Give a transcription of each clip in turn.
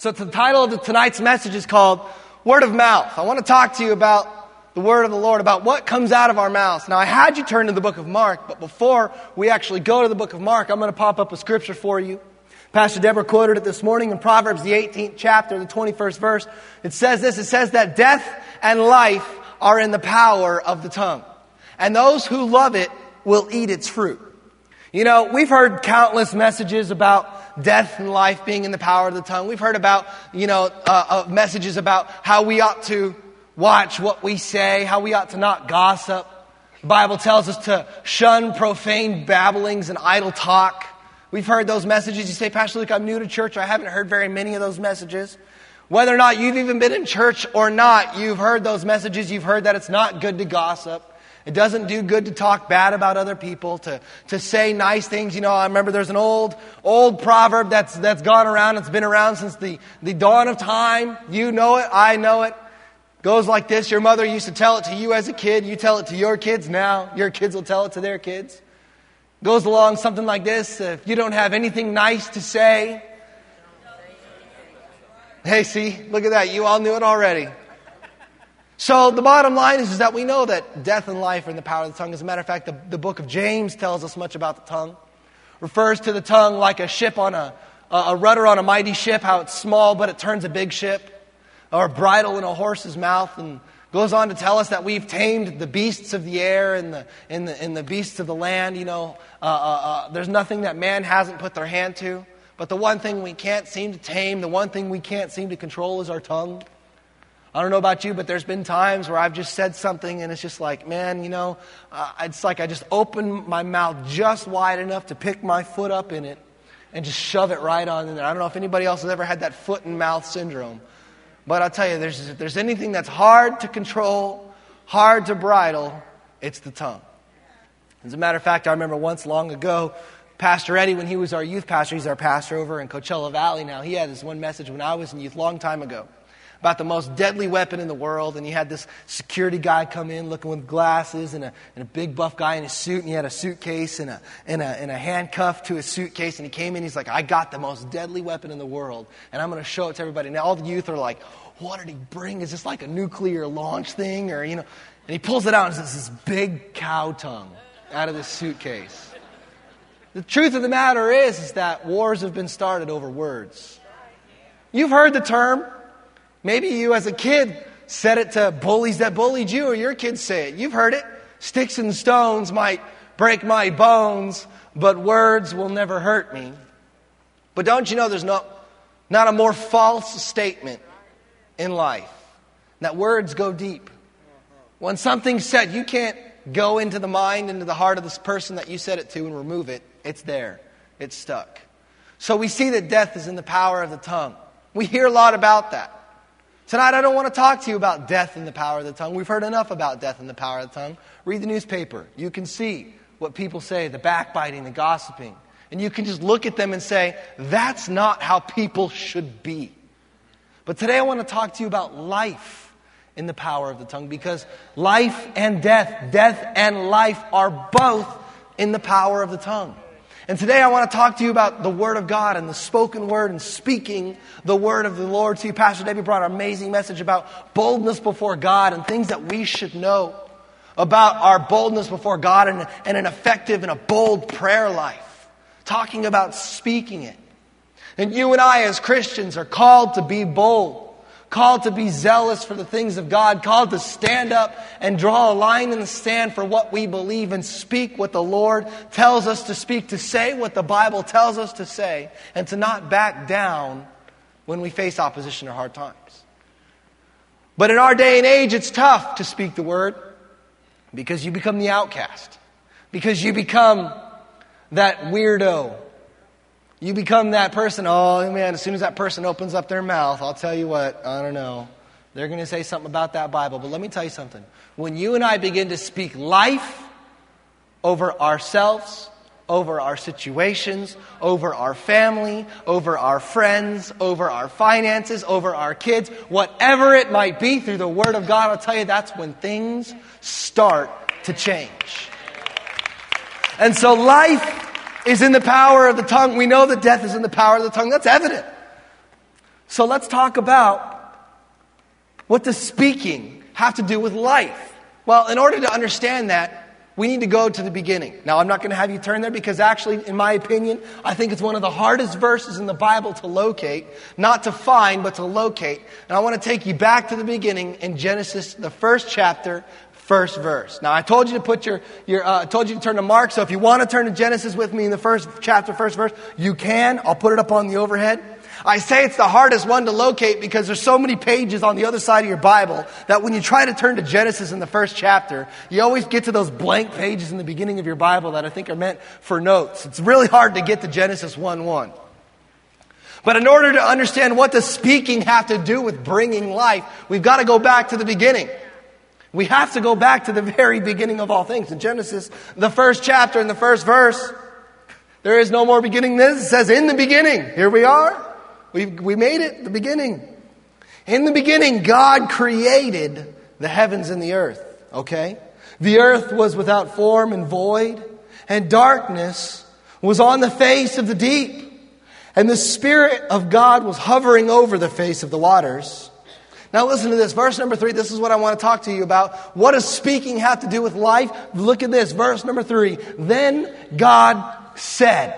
So the title of tonight's message is called Word of Mouth. I want to talk to you about the Word of the Lord, about what comes out of our mouths. Now, I had you turn to the book of Mark, but before we actually go to the book of Mark, I'm going to pop up a scripture for you. Pastor Deborah quoted it this morning in Proverbs, the 18th chapter, the 21st verse. It says this, it says that death and life are in the power of the tongue, and those who love it will eat its fruit. You know, we've heard countless messages about death and life being in the power of the tongue. We've heard about, messages about how we ought to watch what we say, how we ought to not gossip. The Bible tells us to shun profane babblings and idle talk. We've heard those messages. You say, Pastor Luke, I'm new to church. I haven't heard very many of those messages. Whether or not you've even been in church or not, you've heard those messages. You've heard that it's not good to gossip. It doesn't do good to talk bad about other people, to say nice things. You know, I remember there's an old proverb that's gone around. It's been around since the dawn of time. You know it. I know it. Goes like this. Your mother used to tell it to you as a kid. You tell it to your kids now. Your kids will tell it to their kids. Goes along something like this. If you don't have anything nice to say. Hey, see, look at that. You all knew it already. So the bottom line is that we know that death and life are in the power of the tongue. As a matter of fact, the book of James tells us much about the tongue. Refers to the tongue like a ship on a rudder on a mighty ship, how it's small but it turns a big ship. Or a bridle in a horse's mouth, and goes on to tell us that we've tamed the beasts of the air and the beasts of the land. You know, there's nothing that man hasn't put their hand to. But the one thing we can't seem to tame, the one thing we can't seem to control is our tongue. I don't know about you, but there's been times where I've just said something and it's just like, man, it's like I just open my mouth just wide enough to pick my foot up in it and just shove it right on in there. I don't know if anybody else has ever had that foot and mouth syndrome. But I'll tell you, if there's anything that's hard to control, hard to bridle, it's the tongue. As a matter of fact, I remember once long ago, Pastor Eddie, when he was our youth pastor, he's our pastor over in Coachella Valley now, he had this one message when I was in youth, long time ago, about the most deadly weapon in the world. And he had this security guy come in looking with glasses and a big buff guy in his suit, and he had a suitcase and a handcuff to his suitcase. And he came in, he's like, I got the most deadly weapon in the world, and I'm going to show it to everybody. And all the youth are like, what did he bring? Is this like a nuclear launch thing? Or, And he pulls it out and says, this big cow tongue out of this suitcase. The truth of the matter is that wars have been started over words. You've heard the term. Maybe you as a kid said it to bullies that bullied you, or your kids say it. You've heard it. Sticks and stones might break my bones, but words will never hurt me. But don't you know there's not a more false statement in life? That words go deep. When something's said, you can't go into the mind, into the heart of this person that you said it to and remove it. It's there. It's stuck. So we see that death is in the power of the tongue. We hear a lot about that. Tonight, I don't want to talk to you about death and the power of the tongue. We've heard enough about death and the power of the tongue. Read the newspaper. You can see what people say, the backbiting, the gossiping. And you can just look at them and say, that's not how people should be. But today I want to talk to you about life in the power of the tongue, because life and death and life are both in the power of the tongue. And today I want to talk to you about the Word of God and the spoken Word and speaking the Word of the Lord to you. Pastor David brought an amazing message about boldness before God and things that we should know about our boldness before God and an effective and a bold prayer life. Talking about speaking it. And you and I as Christians are called to be bold. Called to be zealous for the things of God. Called to stand up and draw a line in the sand for what we believe and speak what the Lord tells us to speak. To say what the Bible tells us to say. And to not back down when we face opposition or hard times. But in our day and age, it's tough to speak the word. Because you become the outcast. Because you become that weirdo. You become that person, oh man, as soon as that person opens up their mouth, I'll tell you what, I don't know. They're going to say something about that Bible. But let me tell you something. When you and I begin to speak life over ourselves, over our situations, over our family, over our friends, over our finances, over our kids, whatever it might be through the Word of God, I'll tell you that's when things start to change. And so life is in the power of the tongue. We know that death is in the power of the tongue. That's evident. So let's talk about what does speaking have to do with life? Well, in order to understand that, we need to go to the beginning. Now, I'm not going to have you turn there because actually, in my opinion, I think it's one of the hardest verses in the Bible to locate. Not to find, but to locate. And I want to take you back to the beginning in Genesis, the first chapter, first verse. Now, I told you to put told you to turn to Mark. So if you want to turn to Genesis with me in the first chapter, first verse, you can. I'll put it up on the overhead. I say it's the hardest one to locate because there's so many pages on the other side of your Bible that when you try to turn to Genesis in the first chapter, you always get to those blank pages in the beginning of your Bible that I think are meant for notes. It's really hard to get to Genesis 1:1. But in order to understand what does speaking have to do with bringing life, we've got to go back to the beginning. We have to go back to the very beginning of all things. In Genesis, the first chapter and the first verse, there is no more beginning than this. It says, in the beginning, here we are. We made it, the beginning. In the beginning, God created the heavens and the earth. Okay? The earth was without form and void, and darkness was on the face of the deep. And the Spirit of God was hovering over the face of the waters. Now listen to this. Verse number 3, this is what I want to talk to you about. What does speaking have to do with life? Look at this. Verse number 3. Then God said.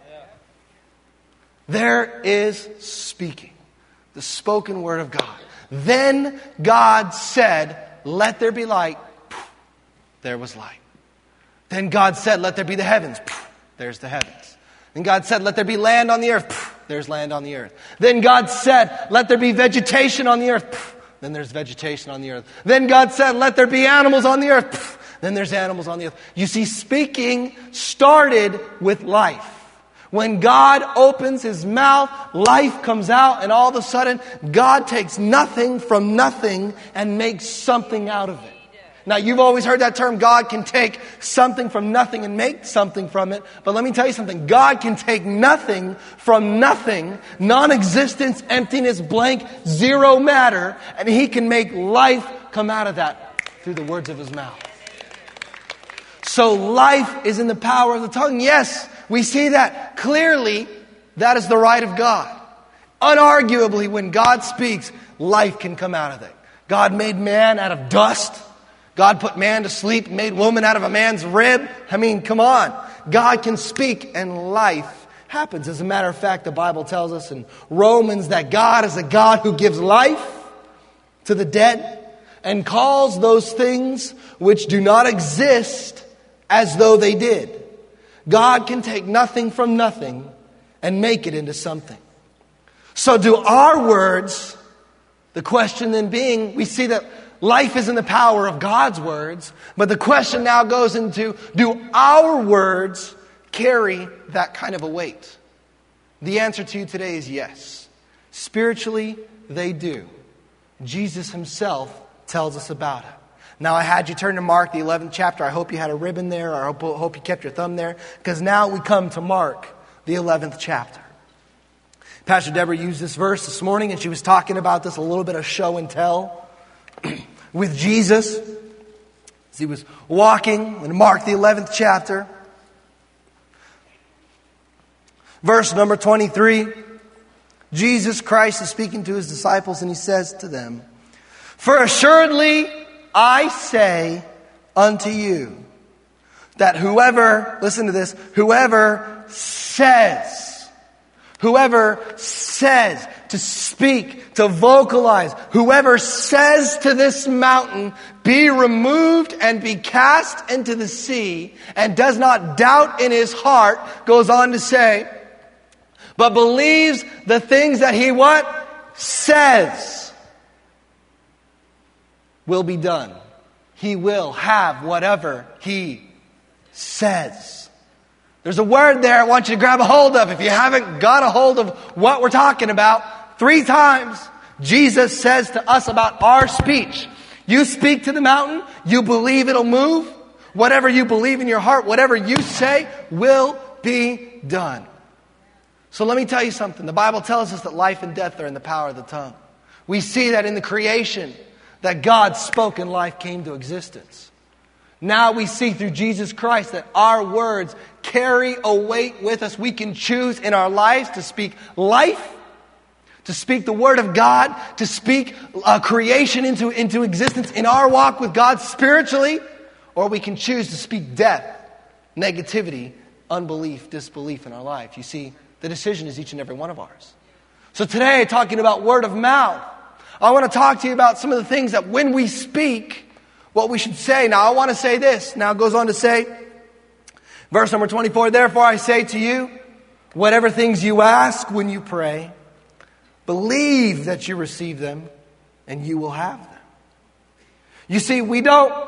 There is speaking. The spoken word of God. Then God said, let there be light. There was light. Then God said, let there be the heavens. There's the heavens. Then God said, let there be land on the earth. There's land on the earth. Then God said, let there be vegetation on the earth. Then there's vegetation on the earth. Then God said, let there be animals on the earth. Then there's animals on the earth. You see, speaking started with life. When God opens His mouth, life comes out, and all of a sudden, God takes nothing from nothing and makes something out of it. Now, you've always heard that term, God can take something from nothing and make something from it. But let me tell you something. God can take nothing from nothing, non-existence, emptiness, blank, zero matter, and He can make life come out of that through the words of His mouth. So life is in the power of the tongue. Yes, we see that clearly. That is the right of God. Unarguably, when God speaks, life can come out of it. God made man out of dust. God put man to sleep, made woman out of a man's rib. I mean, come on. God can speak and life happens. As a matter of fact, the Bible tells us in Romans that God is a God who gives life to the dead and calls those things which do not exist as though they did. God can take nothing from nothing and make it into something. So do our words, the question then being, we see that life is in the power of God's words, but the question now goes into, do our words carry that kind of a weight? The answer to you today is yes. Spiritually, they do. Jesus Himself tells us about it. Now, I had you turn to Mark, the 11th chapter. I hope you had a ribbon there, or I hope you kept your thumb there, because now we come to Mark, the 11th chapter. Pastor Deborah used this verse this morning, and she was talking about this, a little bit of show and tell with Jesus as He was walking in Mark, the 11th chapter. Verse number 23, Jesus Christ is speaking to His disciples, and He says to them, "For assuredly I say unto you, that whoever," listen to this, whoever says, to speak, to vocalize, whoever says to this mountain, be removed and be cast into the sea, and does not doubt in his heart, goes on to say, but believes the things that he what? Says will be done. He will have whatever he says. There's a word there I want you to grab a hold of. If you haven't got a hold of what we're talking about, 3 times Jesus says to us about our speech. You speak to the mountain, you believe it'll move. Whatever you believe in your heart, whatever you say will be done. So let me tell you something. The Bible tells us that life and death are in the power of the tongue. We see that in the creation, that God spoke and life came to existence. Now we see through Jesus Christ that our words carry a weight with us. We can choose in our lives to speak life, to speak the Word of God, to speak creation into existence in our walk with God spiritually, or we can choose to speak death, negativity, unbelief, disbelief in our life. You see, the decision is each and every one of ours. So today, talking about word of mouth, I want to talk to you about some of the things that when we speak, what we should say. Now, I want to say this. Now, it goes on to say, verse number 24, therefore I say to you, whatever things you ask when you pray, believe that you receive them and you will have them. You see, we don't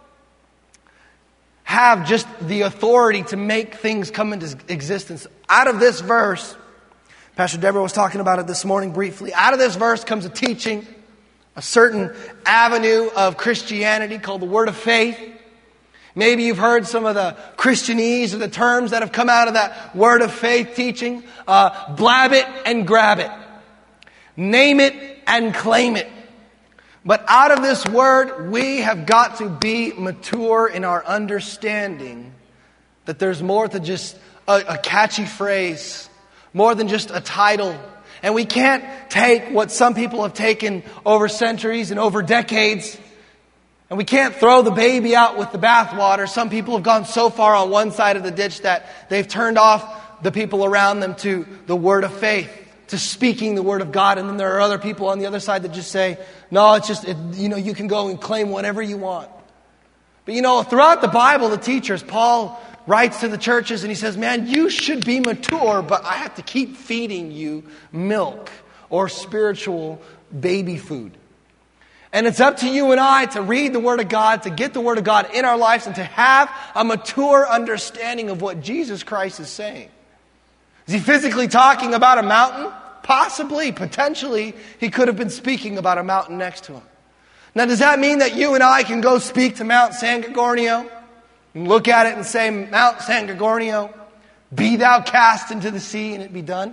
have just the authority to make things come into existence. Out of this verse, Pastor Deborah was talking about it this morning briefly. Out of this verse comes a teaching, a certain avenue of Christianity called the Word of Faith. Maybe you've heard some of the Christianese or the terms that have come out of that Word of Faith teaching. Blab it and grab it. Name it and claim it. But out of this word, we have got to be mature in our understanding that there's more than just a catchy phrase, more than just a title. And we can't take what some people have taken over centuries and over decades, and we can't throw the baby out with the bathwater. Some people have gone so far on one side of the ditch that they've turned off the people around them to the word of faith, to speaking the word of God. And then there are other people on the other side that just say, no, it's just, you can go and claim whatever you want. But throughout the Bible, the teachers, Paul writes to the churches and he says, man, you should be mature, but I have to keep feeding you milk or spiritual baby food. And it's up to you and I to read the Word of God, to get the Word of God in our lives, and to have a mature understanding of what Jesus Christ is saying. Is he physically talking about a mountain? Possibly, potentially, he could have been speaking about a mountain next to him. Now, does that mean that you and I can go speak to Mount San Gorgonio and look at it and say, Mount San Gorgonio, be thou cast into the sea, and it be done?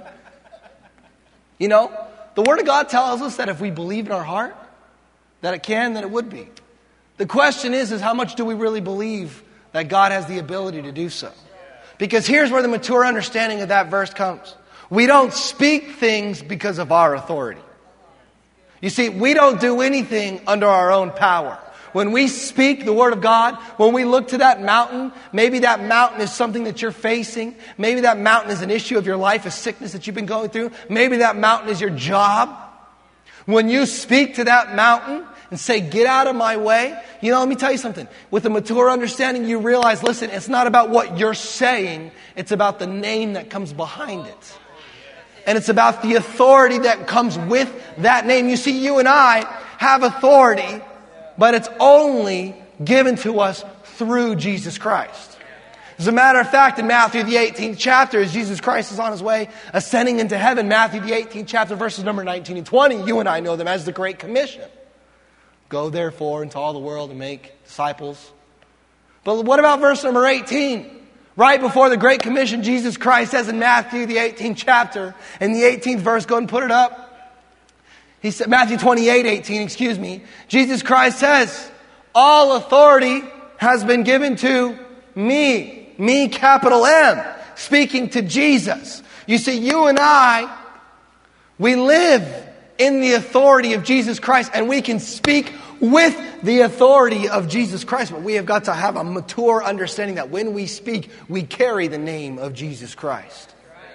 The Word of God tells us that if we believe in our heart that it can, then it would be. The question is how much do we really believe that God has the ability to do so? Because here's where the mature understanding of that verse comes. We don't speak things because of our authority. You see, we don't do anything under our own power. When we speak the Word of God, when we look to that mountain, maybe that mountain is something that you're facing. Maybe that mountain is an issue of your life, a sickness that you've been going through. Maybe that mountain is your job. When you speak to that mountain and say, get out of my way, let me tell you something. With a mature understanding, you realize, listen, it's not about what you're saying. It's about the name that comes behind it. And it's about the authority that comes with that name. You see, you and I have authority, but it's only given to us through Jesus Christ. As a matter of fact, in Matthew the 18th chapter, as Jesus Christ is on his way ascending into heaven, Matthew the 18th chapter, verses number 19 and 20, you and I know them as the Great Commission. Go therefore into all the world and make disciples. But what about verse number 18? Right before the Great Commission, Jesus Christ says in Matthew the 18th chapter, in the 18th verse, go ahead and put it up. He said, Matthew 28:18, Jesus Christ says, all authority has been given to me, capital M, speaking to Jesus. You see, you and I, we live in the authority of Jesus Christ, and we can speak with the authority of Jesus Christ. But we have got to have a mature understanding that when we speak, we carry the name of Jesus Christ.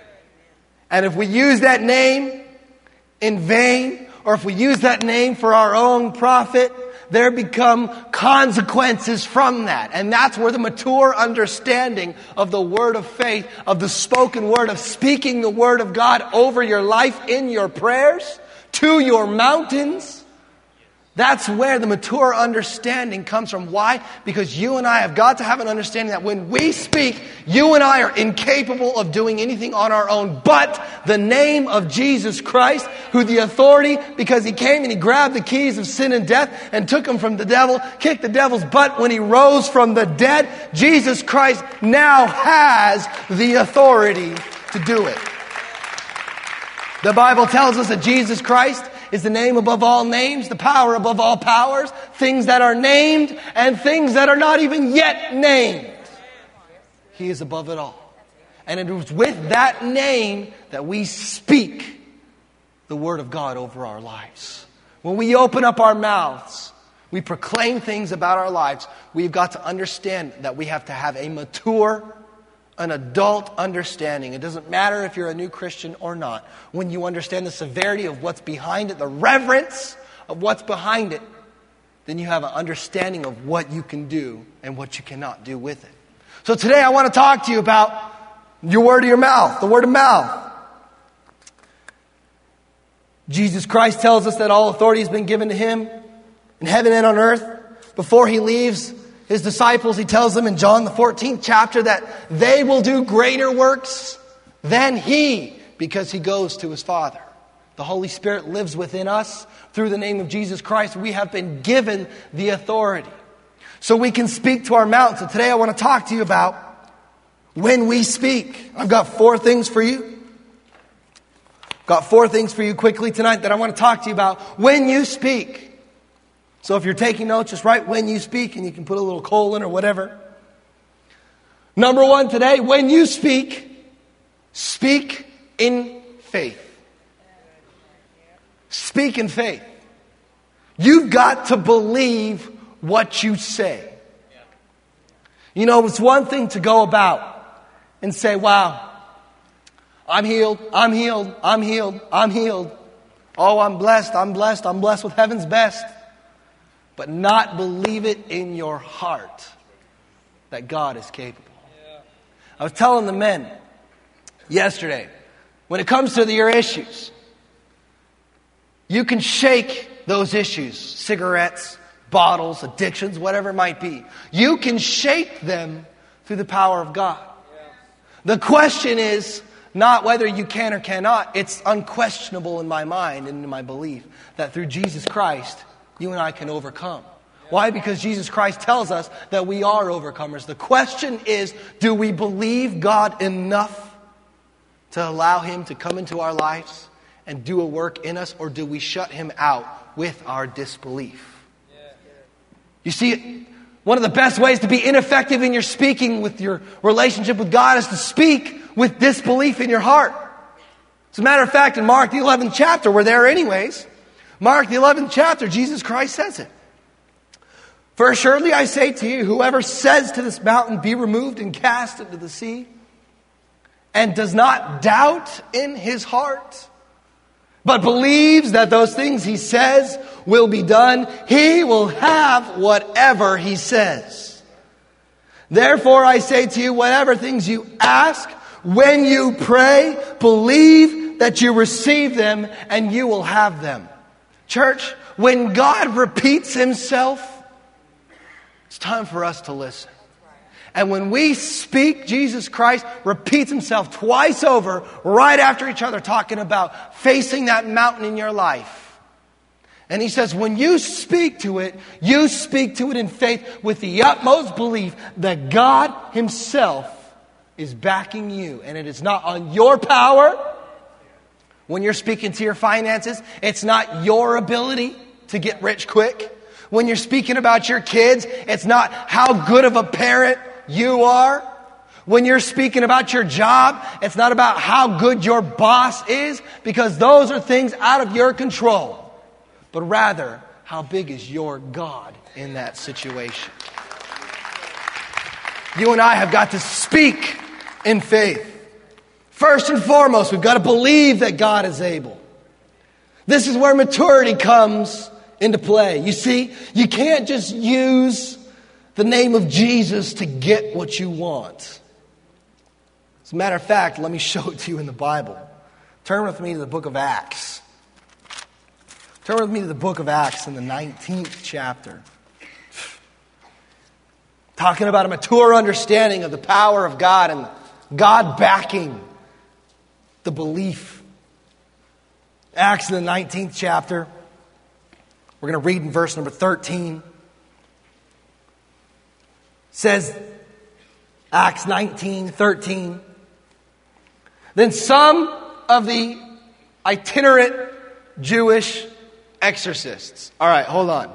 And if we use that name in vain, or if we use that name for our own profit, there become consequences from that. And that's where the mature understanding of the word of faith, of the spoken word, of speaking the word of God over your life in your prayers, to your mountains, that's where the mature understanding comes from. Why? Because you and I have got to have an understanding that when we speak, you and I are incapable of doing anything on our own but the name of Jesus Christ, who the authority, because he came and he grabbed the keys of sin and death and took them from the devil, kicked the devil's butt when he rose from the dead. Jesus Christ now has the authority to do it. The Bible tells us that Jesus Christ is the name above all names, the power above all powers, things that are named and things that are not even yet named. He is above it all. And it is with that name that we speak the Word of God over our lives. When we open up our mouths, we proclaim things about our lives, we've got to understand that we have to have a mature, an adult understanding. It doesn't matter if you're a new Christian or not. When you understand the severity of what's behind it, the reverence of what's behind it, then you have an understanding of what you can do and what you cannot do with it. So today I want to talk to you about your word of your mouth, the word of mouth. Jesus Christ tells us that all authority has been given to Him in heaven and on earth. Before He leaves His disciples, He tells them in John the 14th chapter that they will do greater works than He, because He goes to His Father. The Holy Spirit lives within us. Through the name of Jesus Christ, we have been given the authority. So we can speak to our mountains. So today I want to talk to you about when we speak. I've got 4 things for you. Got 4 things for you quickly tonight that I want to talk to you about when you speak. So if you're taking notes, just write when you speak, and you can put a little colon or whatever. Number 1 today, when you speak, speak in faith. Speak in faith. You've got to believe what you say. You know, it's one thing to go about and say, wow, I'm healed, I'm healed, I'm healed, I'm healed. Oh, I'm blessed, I'm blessed, I'm blessed with heaven's best. But not believe it in your heart that God is capable. I was telling the men yesterday, when it comes to your issues, you can shake those issues, cigarettes, bottles, addictions, whatever it might be. You can shake them through the power of God. The question is not whether you can or cannot. It's unquestionable in my mind and in my belief that through Jesus Christ, you and I can overcome. Why? Because Jesus Christ tells us that we are overcomers. The question is, do we believe God enough to allow Him to come into our lives and do a work in us, or do we shut Him out with our disbelief? You see, one of the best ways to be ineffective in your speaking with your relationship with God is to speak with disbelief in your heart. As a matter of fact, in Mark the 11th chapter, we're there anyways. Mark the 11th chapter, Jesus Christ says it. For assuredly I say to you, whoever says to this mountain, be removed and cast into the sea, and does not doubt in his heart, but believes that those things he says will be done, he will have whatever he says. Therefore I say to you, whatever things you ask, when you pray, believe that you receive them and you will have them. Church, when God repeats Himself, it's time for us to listen. And when we speak, Jesus Christ repeats Himself twice over, right after each other, talking about facing that mountain in your life. And He says, when you speak to it, you speak to it in faith with the utmost belief that God Himself is backing you. And it is not on your power. When you're speaking to your finances, it's not your ability to get rich quick. When you're speaking about your kids, it's not how good of a parent you are. When you're speaking about your job, it's not about how good your boss is, because those are things out of your control. But rather, how big is your God in that situation? You and I have got to speak in faith. First and foremost, we've got to believe that God is able. This is where maturity comes into play. You see, you can't just use the name of Jesus to get what you want. As a matter of fact, let me show it to you in the Bible. Turn with me to the book of Acts. Turn with me to the book of Acts in the 19th chapter. Talking about a mature understanding of the power of God and God backing the belief. Acts in the 19th chapter. We're going to read in verse number 13. It says, Acts 19:13. Then some of the itinerant Jewish exorcists. All right, hold on.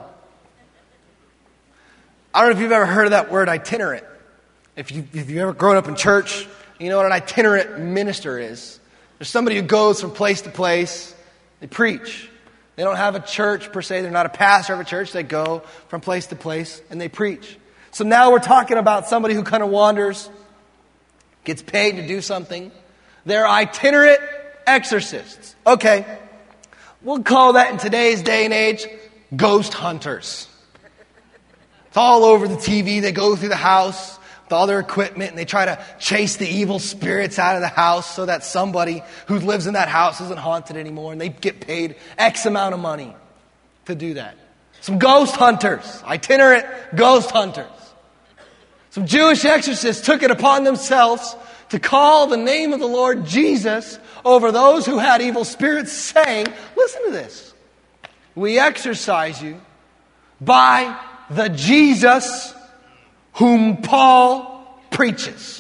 I don't know if you've ever heard of that word itinerant. If you've ever grown up in church, you know what an itinerant minister is. There's somebody who goes from place to place They preach. They don't have a church per se. They're not a pastor of a church. They go from place to place and they preach. So now we're talking about somebody who kind of wanders, gets paid to do something. They're itinerant exorcists. Okay. We'll call that in today's day and age, ghost hunters. It's all over the TV. They go through the house with all their equipment and they try to chase the evil spirits out of the house so that somebody who lives in that house isn't haunted anymore, and they get paid X amount of money to do that. Some ghost hunters, itinerant ghost hunters. Some Jewish exorcists took it upon themselves to call the name of the Lord Jesus over those who had evil spirits, saying, listen to this, we exorcise you by the Jesus whom Paul preaches.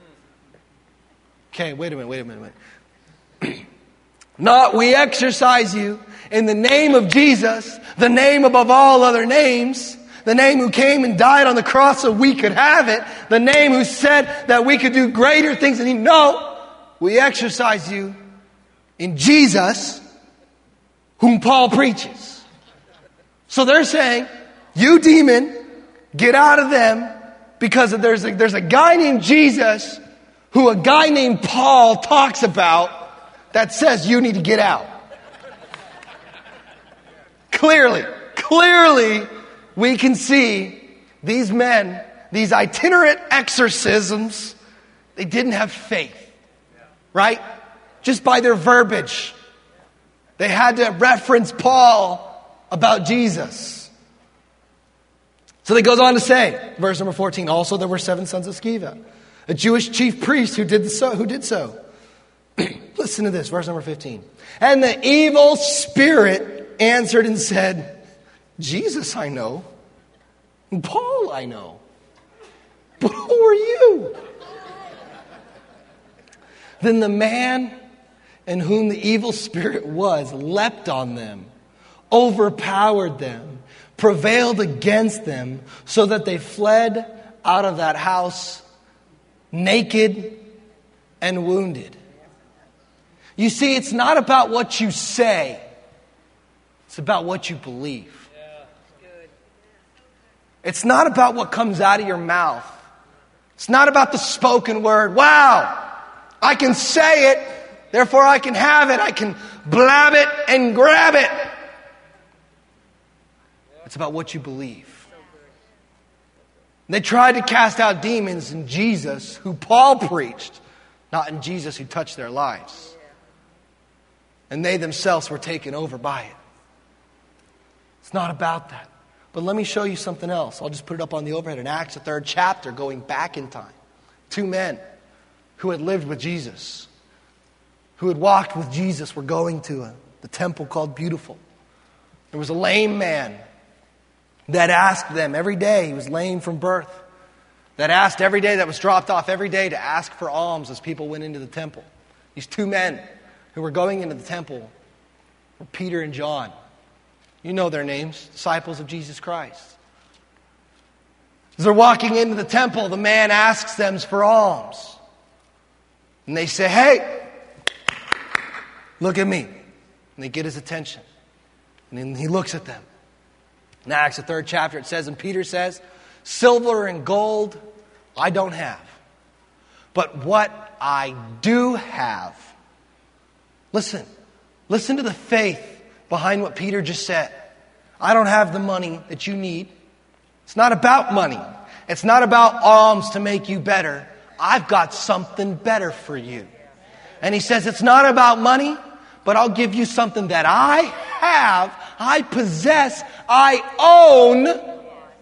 Okay, wait a minute. Not we exorcise you in the name of Jesus, the name above all other names, the name who came and died on the cross so we could have it, the name who said that we could do greater things than he. No, we exorcise you in Jesus whom Paul preaches. So they're saying, you demon, get out of them, because there's a guy named Jesus who a guy named Paul talks about that says you need to get out. Clearly, we can see these men, these itinerant exorcisms, they didn't have faith. Right? Just by their verbiage. They had to reference Paul about Jesus. So he goes on to say, verse number 14, also there were 7 sons of Sceva, a Jewish chief priest who did so. Listen to this, verse number 15. And the evil spirit answered and said, Jesus I know, and Paul I know, but who are you? Then the man in whom the evil spirit was leapt on them, overpowered them, prevailed against them, so that they fled out of that house naked and wounded. You see, it's not about what you say. It's about what you believe. It's not about what comes out of your mouth. It's not about the spoken word. Wow, I can say it, therefore I can have it. I can blab it and grab it. It's about what you believe. They tried to cast out demons in Jesus, who Paul preached, not in Jesus who touched their lives. And they themselves were taken over by it. It's not about that. But let me show you something else. I'll just put it up on the overhead. In Acts, the 3rd chapter, going back in time. 2 men who had lived with Jesus, who had walked with Jesus, were going to the temple called Beautiful. There was a lame man that asked them every day, he was lame from birth, that asked every day, that was dropped off every day to ask for alms as people went into the temple. These 2 men who were going into the temple were Peter and John. You know their names, disciples of Jesus Christ. As they're walking into the temple, the man asks them for alms. And they say, hey, look at me. And they get his attention. And then he looks at them. In Acts, the 3rd chapter, it says, and Peter says, silver and gold I don't have, but what I do have. Listen to the faith behind what Peter just said. I don't have the money that you need. It's not about money. It's not about alms to make you better. I've got something better for you. And he says, it's not about money, but I'll give you something that I have, I possess, I own.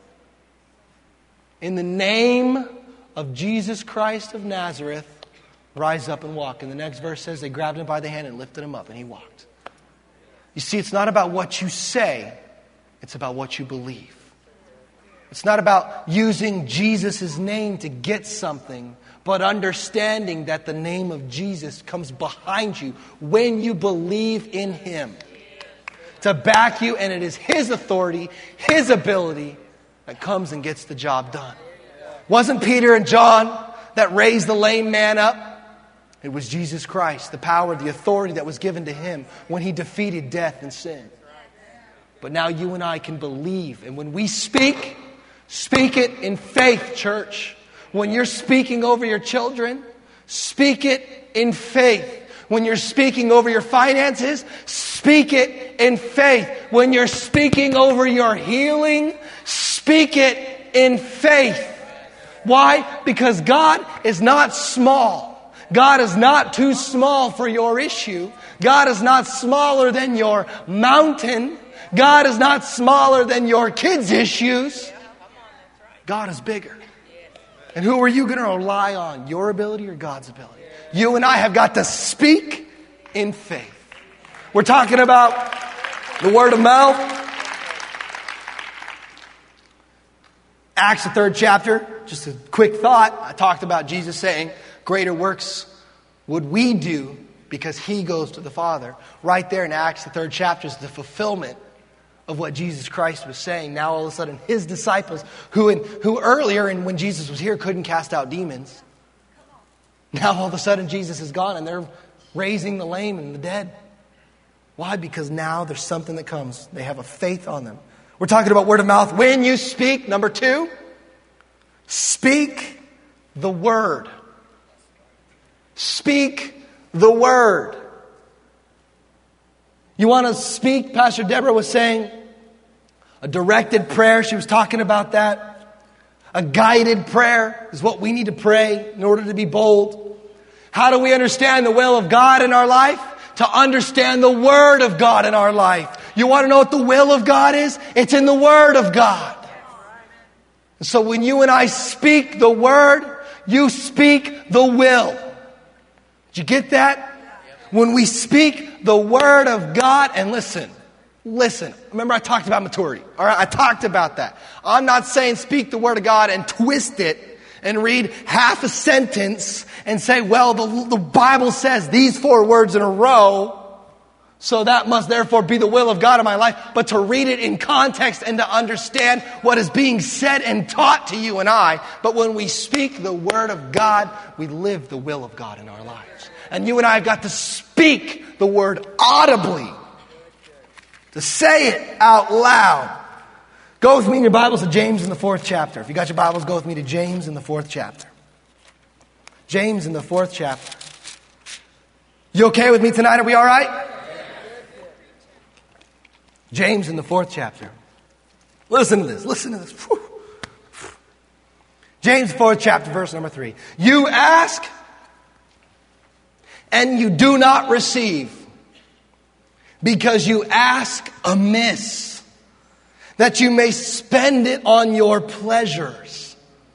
In the name of Jesus Christ of Nazareth, rise up and walk. And the next verse says they grabbed him by the hand and lifted him up, and he walked. You see, it's not about what you say. It's about what you believe. It's not about using Jesus' name to get something, but understanding that the name of Jesus comes behind you when you believe in him to back you, and it is his authority, his ability that comes and gets the job done. Wasn't Peter and John that raised the lame man up? It was Jesus Christ, the power, the authority that was given to him when he defeated death and sin. But now you and I can believe. And when we speak it in faith, church. When you're speaking over your children, speak it in faith. When you're speaking over your finances, speak it in faith. When you're speaking over your healing, speak it in faith. Why? Because God is not small. God is not too small for your issue. God is not smaller than your mountain. God is not smaller than your kids' issues. God is bigger. And who are you going to rely on? Your ability or God's ability? You and I have got to speak in faith. We're talking about the word of mouth. Acts, the 3rd chapter. Just a quick thought. I talked about Jesus saying, greater works would we do because he goes to the Father. Right there in Acts, the 3rd chapter is the fulfillment of what Jesus Christ was saying. Now all of a sudden his disciples, who earlier and when Jesus was here couldn't cast out demons. Now all of a sudden Jesus is gone and they're raising the lame and the dead. Why? Because now there's something that comes. They have a faith on them. We're talking about word of mouth. When you speak, number 2, speak the word. Speak the word. You want to speak, Pastor Deborah was saying, a directed prayer. She was talking about that. A guided prayer is what we need to pray in order to be bold. How do we understand the will of God in our life? To understand the Word of God in our life. You want to know what the will of God is? It's in the Word of God. So when you and I speak the Word, you speak the will. Did you get that? When we speak the Word of God, and listen. Remember I talked about maturity. All right, I talked about that. I'm not saying speak the Word of God and twist it and read half a sentence and say, well, the Bible says these 4 words in a row, so that must therefore be the will of God in my life. But to read it in context and to understand what is being said and taught to you and I. But when we speak the Word of God, we live the will of God in our lives. And you and I have got to speak the Word audibly. To say it out loud. Go with me in your Bibles to James in the 4th chapter. If you got your Bibles, go with me to James in the 4th chapter. James in the 4th chapter. You okay with me tonight? Are we all right? James in the 4th chapter. Listen to this. Whew. James 4th chapter, verse number 3. You ask and you do not receive, because you ask amiss, that you may spend it on your pleasures.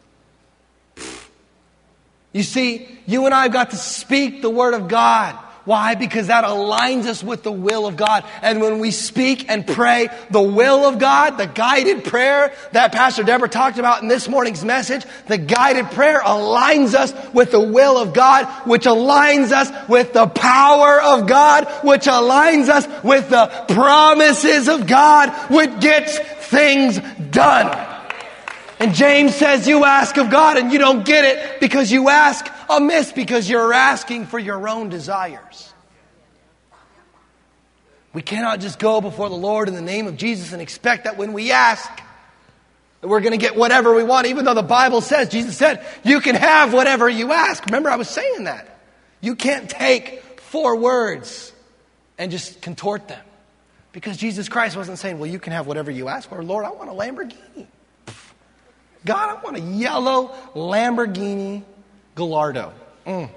You see, you and I have got to speak the Word of God. Why? Because that aligns us with the will of God. And when we speak and pray the will of God, the guided prayer that Pastor Deborah talked about in this morning's message, the guided prayer aligns us with the will of God, which aligns us with the power of God, which aligns us with the promises of God, which gets things done. And James says you ask of God and you don't get it because you ask amiss, because you're asking for your own desires. We cannot just go before the Lord in the name of Jesus and expect that when we ask that we're going to get whatever we want, even though the Bible says, Jesus said, you can have whatever you ask. Remember, I was saying that. You can't take 4 words and just contort them. Because Jesus Christ wasn't saying, well, you can have whatever you ask for. Lord, I want a Lamborghini. God, I want a yellow Lamborghini Gallardo. Am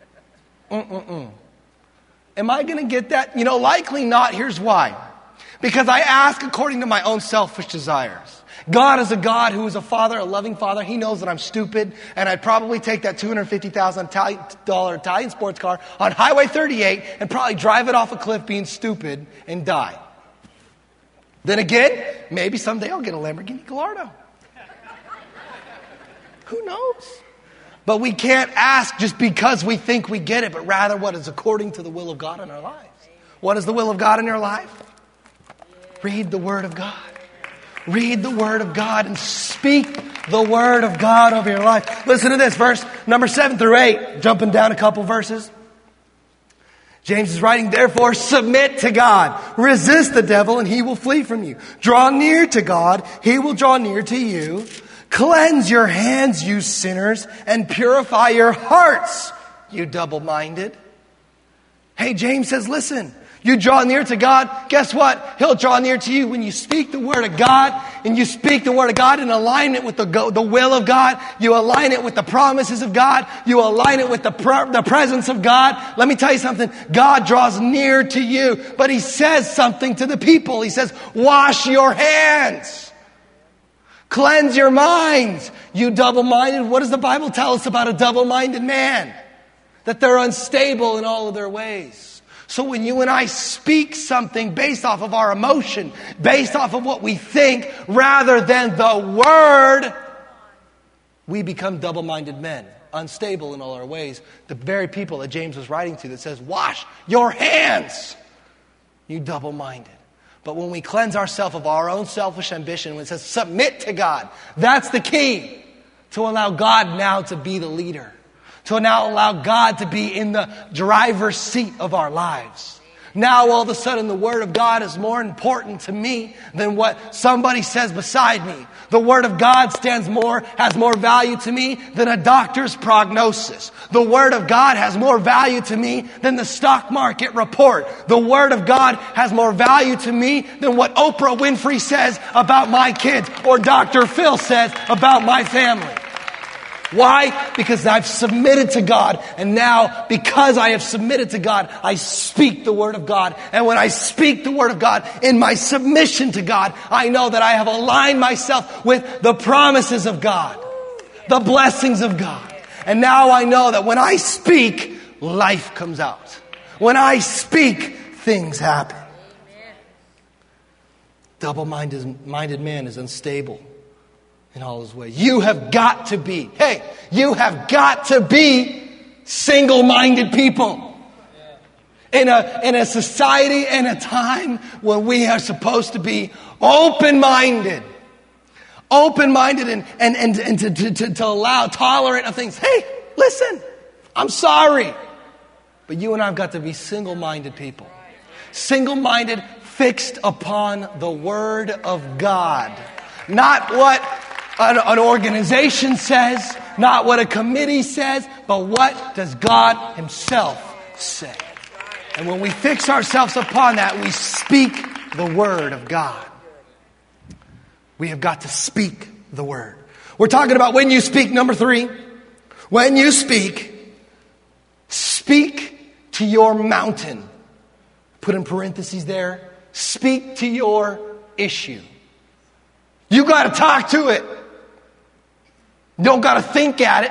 I going to get that? You know, likely not. Here's why. Because I ask according to my own selfish desires. God is a God who is a father, a loving father. He knows that I'm stupid, and I'd probably take that $250,000 Italian sports car on Highway 38 and probably drive it off a cliff being stupid and die. Then again, maybe someday I'll get a Lamborghini Gallardo. Who knows? But we can't ask just because we think we get it, but rather what is according to the will of God in our lives. What is the will of God in your life? Read the Word of God. Read the Word of God and speak the Word of God over your life. Listen to this, verse number 7 through 8. Jumping down a couple verses. James is writing, therefore, submit to God. Resist the devil and he will flee from you. Draw near to God, he will draw near to you. Cleanse your hands, you sinners, and purify your hearts, you double-minded. Hey, James says, listen, you draw near to God, guess what? He'll draw near to you when you speak the Word of God, and you speak the Word of God in alignment with the will of God. You align it with the promises of God. You align it with the presence of God. Let me tell you something. God draws near to you, but He says something to the people. He says, wash your hands. Cleanse your minds, you double-minded. What does the Bible tell us about a double-minded man? That they're unstable in all of their ways. So when you and I speak something based off of our emotion, based off of what we think, rather than the Word, we become double-minded men, unstable in all our ways. The very people that James was writing to that says, wash your hands, you double-minded. But when we cleanse ourselves of our own selfish ambition, when it says submit to God, that's the key to allow God now to be the leader. To now allow God to be in the driver's seat of our lives. Now all of a sudden the Word of God is more important to me than what somebody says beside me. The Word of God has more value to me than a doctor's prognosis. The Word of God has more value to me than the stock market report. The Word of God has more value to me than what Oprah Winfrey says about my kids or Dr. Phil says about my family. Why? Because I've submitted to God. And now, because I have submitted to God, I speak the Word of God. And when I speak the Word of God in my submission to God, I know that I have aligned myself with the promises of God, the blessings of God. And now I know that when I speak, life comes out. When I speak, things happen. Double-minded man is unstable in all his ways. You have got to be single-minded people. In a society and a time when we are supposed to be open-minded and to allow tolerant of things. Hey, listen, I'm sorry. But you and I have got to be single-minded people. Single-minded, fixed upon the Word of God. Not what an organization says, not what a committee says, but what does God Himself say? And when we fix ourselves upon that, we speak the Word of God. We have got to speak the Word. We're talking about when you speak, number 3. When you speak to your mountain. Put in parentheses there. Speak to your issue. You got to talk to it. You don't got to think at it.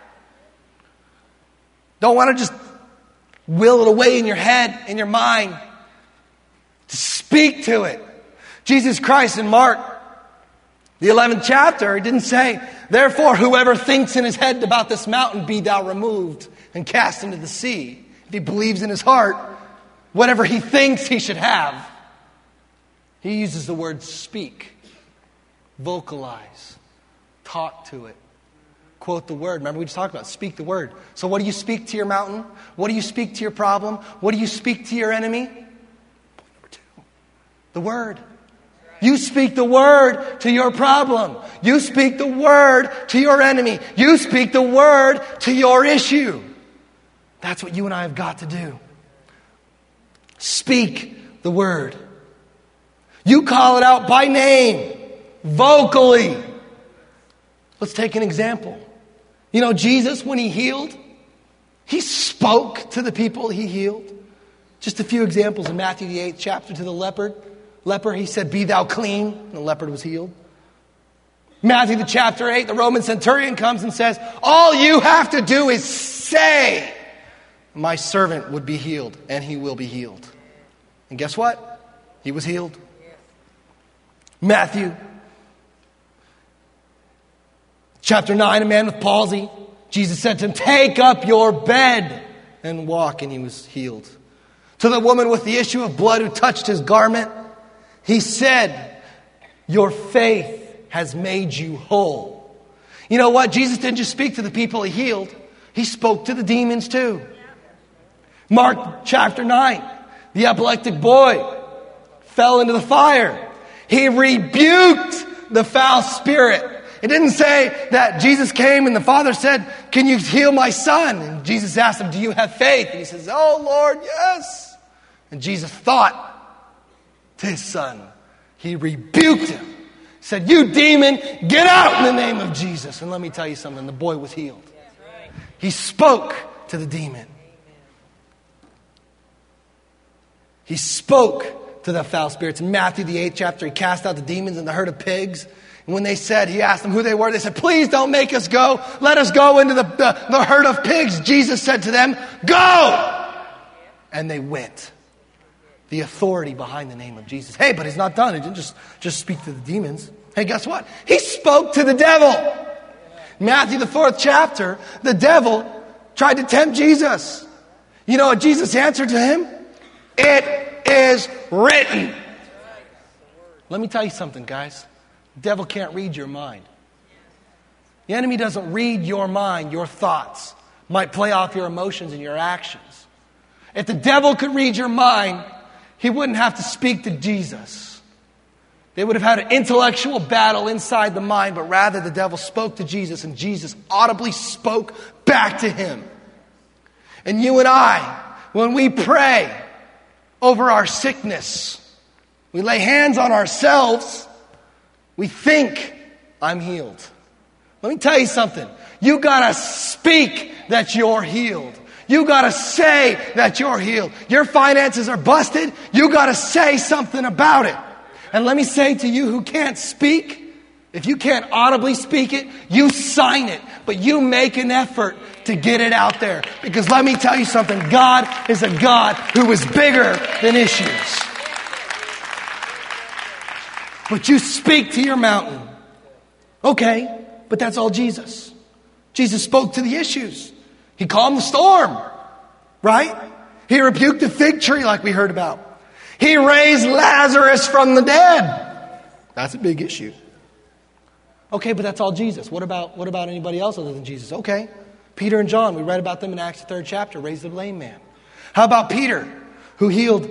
Don't want to just will it away in your head, in your mind. Speak to it. Jesus Christ in Mark, the 11th chapter, He didn't say, therefore, whoever thinks in his head about this mountain, be thou removed and cast into the sea. If he believes in his heart, whatever he thinks he should have, He uses the word speak. Vocalize. Talk to it. Quote the word. Remember we just talked about speak the word. So what do you speak to your mountain? What do you speak to your problem? What do you speak to your enemy? Point number 2. The word. You speak the word to your problem. You speak the word to your enemy. You speak the word to your issue. That's what you and I have got to do. Speak the word. You call it out by name, vocally. Let's take an example. You know, Jesus, when He healed, He spoke to the people He healed. Just a few examples in Matthew the 8th chapter to the leper. He said, be thou clean. And the leopard was healed. Matthew the chapter 8, the Roman centurion comes and says, all you have to do is say, my servant would be healed, and he will be healed. And guess what? He was healed. Matthew chapter 9, a man with palsy. Jesus said to him, take up your bed and walk, and he was healed. To the woman with the issue of blood who touched His garment, He said, your faith has made you whole. You know what? Jesus didn't just speak to the people He healed. He spoke to the demons too. Mark chapter 9, the epileptic boy fell into the fire. He rebuked the foul spirit. It didn't say that Jesus came and the Father said, "Can you heal my son?" And Jesus asked him, "Do you have faith?" And he says, "Oh Lord, yes." And Jesus thought to his son. He rebuked him. Said, "You demon, get out in the name of Jesus." And let me tell you something, the boy was healed. He spoke to the demon. He spoke to the foul spirits. In Matthew, the 8th chapter, he cast out the demons in the herd of pigs. And when they said, he asked them who they were, they said, "Please don't make us go. Let us go into the herd of pigs." Jesus said to them, "Go!" And they went. The authority behind the name of Jesus. Hey, but he's not done. He didn't just speak to the demons. Hey, guess what? He spoke to the devil. Matthew, the 4th chapter, the devil tried to tempt Jesus. You know what Jesus answered to him? "It is written." Let me tell you something, guys. The devil can't read your mind. The enemy doesn't read your mind, your thoughts. Might play off your emotions and your actions. If the devil could read your mind, he wouldn't have to speak to Jesus. They would have had an intellectual battle inside the mind, but rather the devil spoke to Jesus and Jesus audibly spoke back to him. And you and I, when we pray over our sickness, we lay hands on ourselves, we think, "I'm healed." Let me tell you something. You gotta speak that you're healed. You gotta say that you're healed. Your finances are busted. You gotta say something about it. And let me say to you who can't speak, if you can't audibly speak it, you sign it. But you make an effort to get it out there. Because let me tell you something. God is a God who is bigger than issues. But you speak to your mountain. Okay, but that's all Jesus. Jesus spoke to the issues. He calmed the storm, right? He rebuked the fig tree like we heard about. He raised Lazarus from the dead. That's a big issue. Okay, but that's all Jesus. What about anybody else other than Jesus? Okay, Peter and John, we read about them in Acts the 3rd chapter, raised the lame man. How about Peter, who healed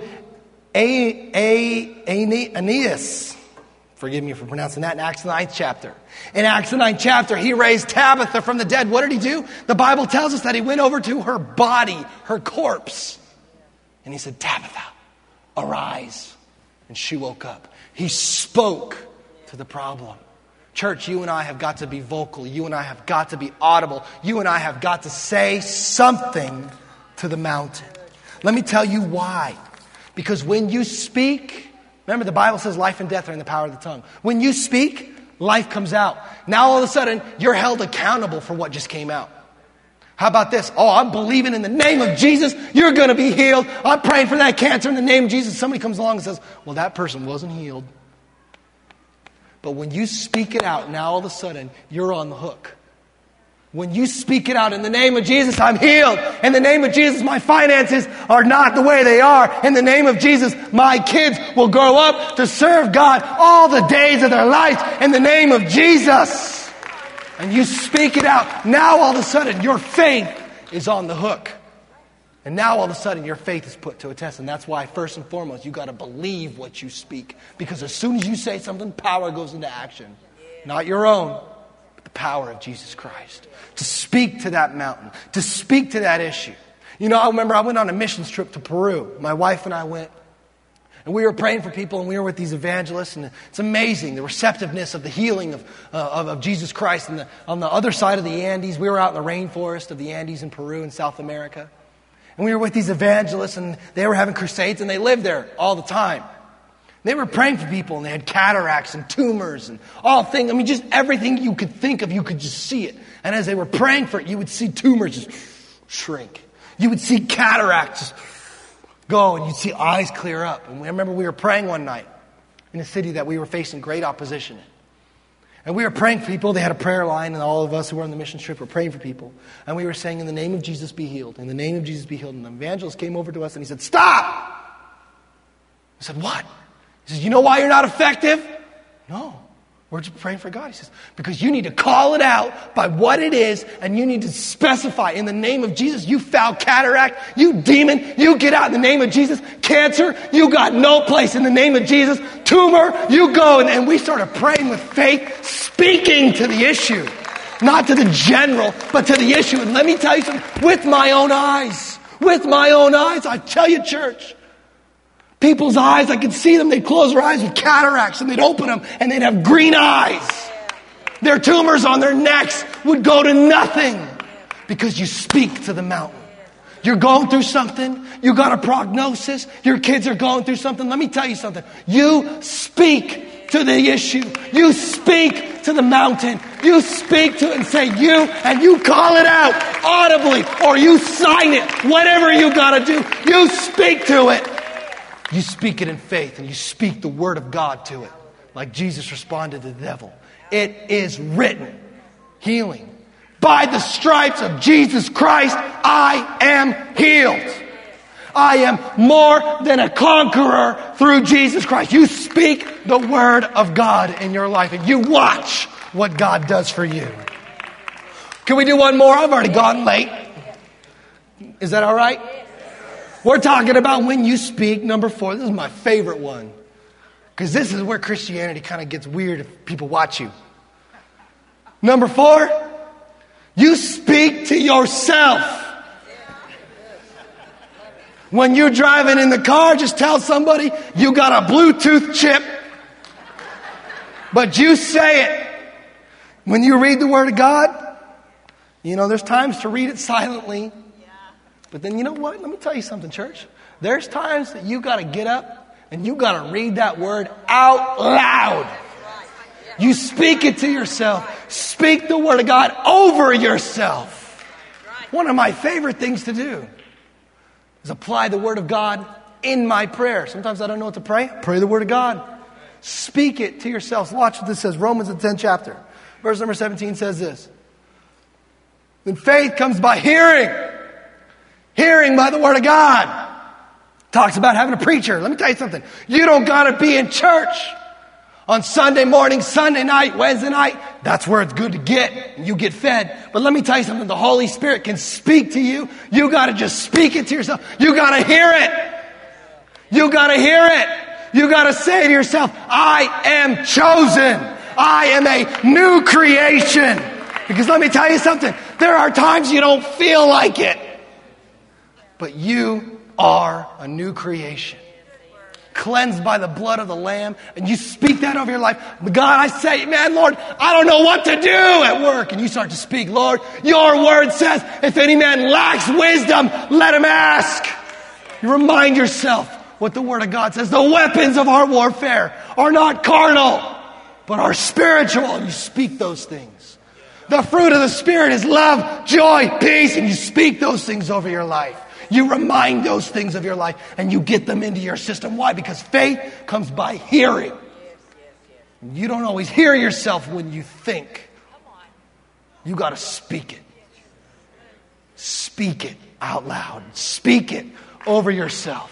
Aeneas? Forgive me for pronouncing that, in Acts the 9th chapter. In Acts the 9th chapter, he raised Tabitha from the dead. What did he do? The Bible tells us that he went over to her body, her corpse. And he said, "Tabitha, arise." And she woke up. He spoke to the problem. Church, you and I have got to be vocal. You and I have got to be audible. You and I have got to say something to the mountain. Let me tell you why. Because when you speak, remember the Bible says life and death are in the power of the tongue. When you speak, life comes out. Now all of a sudden, you're held accountable for what just came out. How about this? "Oh, I'm believing in the name of Jesus. You're going to be healed. I'm praying for that cancer in the name of Jesus." Somebody comes along and says, "Well, that person wasn't healed." But when you speak it out, now all of a sudden, you're on the hook. When you speak it out, "In the name of Jesus, I'm healed. In the name of Jesus, my finances are not the way they are. In the name of Jesus, my kids will grow up to serve God all the days of their life. In the name of Jesus." And you speak it out. Now all of a sudden, your faith is on the hook. And now all of a sudden, your faith is put to a test. And that's why, first and foremost, you got to believe what you speak. Because as soon as you say something, power goes into action. Not your own, but the power of Jesus Christ. To speak to that mountain. To speak to that issue. You know, I remember I went on a missions trip to Peru. My wife and I went. And we were praying for people, and we were with these evangelists, and it's amazing, the receptiveness of the healing of Jesus Christ. And on the other side of the Andes, we were out in the rainforest of the Andes in Peru in South America. And we were with these evangelists, and they were having crusades, and they lived there all the time. They were praying for people, and they had cataracts and tumors and all things. I mean, just everything you could think of, you could just see it. And as they were praying for it, you would see tumors just shrink. You would see cataracts just go, and you'd see eyes clear up. And I remember we were praying one night in a city that we were facing great opposition in. And we were praying for people. They had a prayer line, and all of us who were on the mission trip were praying for people. And we were saying, "In the name of Jesus, be healed. In the name of Jesus, be healed." And the evangelist came over to us, and he said, "Stop!" I said, "What?" He said, "You know why you're not effective?" "No." We're just praying for God. He says, because you need to call it out by what it is, and you need to specify in the name of Jesus. You foul cataract, you demon, you get out in the name of Jesus. Cancer, you got no place in the name of Jesus. Tumor, you go. And we started praying with faith, speaking to the issue. Not to the general, but to the issue. And let me tell you something, with my own eyes, I tell you, church, people's eyes, I could see them, they'd close their eyes with cataracts and they'd open them and they'd have green eyes. Their tumors on their necks would go to nothing because you speak to the mountain. You're going through something, you got a prognosis, your kids are going through something. Let me tell you something. You speak to the issue. You speak to the mountain. You speak to it and say and you call it out audibly, or you sign it. Whatever you got to do, you speak to it. You speak it in faith, and you speak the word of God to it, like Jesus responded to the devil. It is written. Healing. By the stripes of Jesus Christ, I am healed. I am more than a conqueror through Jesus Christ. You speak the word of God in your life, and you watch what God does for you. Can we do one more? I've already gone late. Is that all right? We're talking about when you speak. Number 4. This is my favorite one, because this is where Christianity kind of gets weird if people watch you. Number 4, you speak to yourself. When you're driving in the car, just tell somebody you got a Bluetooth chip, but you say it. When you read the Word of God, there's times to read it silently. But then you know what? Let me tell you something, church. There's times that you got to get up and you got to read that Word out loud. You speak it to yourself. Speak the Word of God over yourself. One of my favorite things to do is apply the Word of God in my prayer. Sometimes I don't know what to pray. Pray the Word of God. Speak it to yourselves. Watch what this says. Romans, the 10th chapter. Verse number 17 says this. Then faith comes by hearing. Hearing by the Word of God. Talks about having a preacher. Let me tell you something. You don't got to be in church on Sunday morning, Sunday night, Wednesday night. That's where it's good to get. You get fed. But let me tell you something. The Holy Spirit can speak to you. You got to just speak it to yourself. You got to hear it. You got to hear it. You got to say to yourself, I am chosen. I am a new creation. Because let me tell you something. There are times you don't feel like it. But you are a new creation. Cleansed by the blood of the Lamb, and you speak that over your life. God, I say, man, Lord, I don't know what to do at work. And you start to speak, Lord, your word says, if any man lacks wisdom, let him ask. You remind yourself what the Word of God says. The weapons of our warfare are not carnal, but are spiritual. And you speak those things. The fruit of the Spirit is love, joy, peace, and you speak those things over your life. You remind those things of your life and you get them into your system. Why? Because faith comes by hearing. You don't always hear yourself when you think. You got to speak it. Speak it out loud. Speak it over yourself.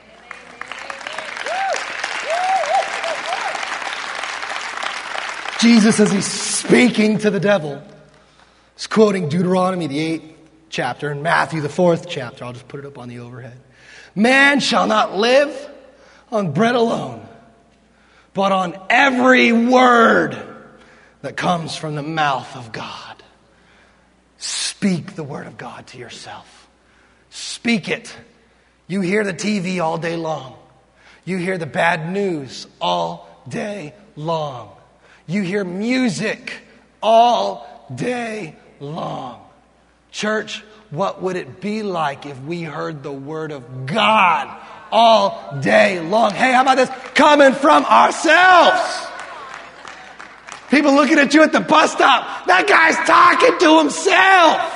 Jesus, as he's speaking to the devil, is quoting Deuteronomy, the 8th chapter, and Matthew, the 4th chapter. I'll just put it up on the overhead. Man shall not live on bread alone, but on every word that comes from the mouth of God. Speak the Word of God to yourself. Speak it. You hear the TV all day long. You hear the bad news all day long. You hear music all day long. Church, what would it be like if we heard the Word of God all day long? Hey, how about this? Coming from ourselves. People looking at you at the bus stop. That guy's talking to himself.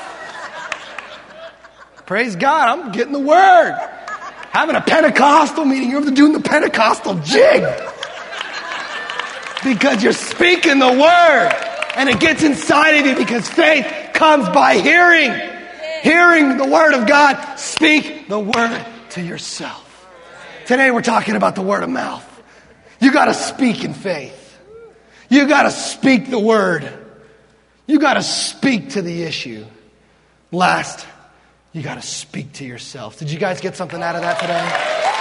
Praise God, I'm getting the Word. Having a Pentecostal meeting, you're doing the Pentecostal jig. Because you're speaking the Word. And it gets inside of you because faith comes by hearing. Hearing the Word of God. Speak the Word to yourself. Today we're talking about the word of mouth. You got to speak in faith. You got to speak the word. You got to speak to the issue. Last, you got to speak to yourself. Did you guys get something out of that today?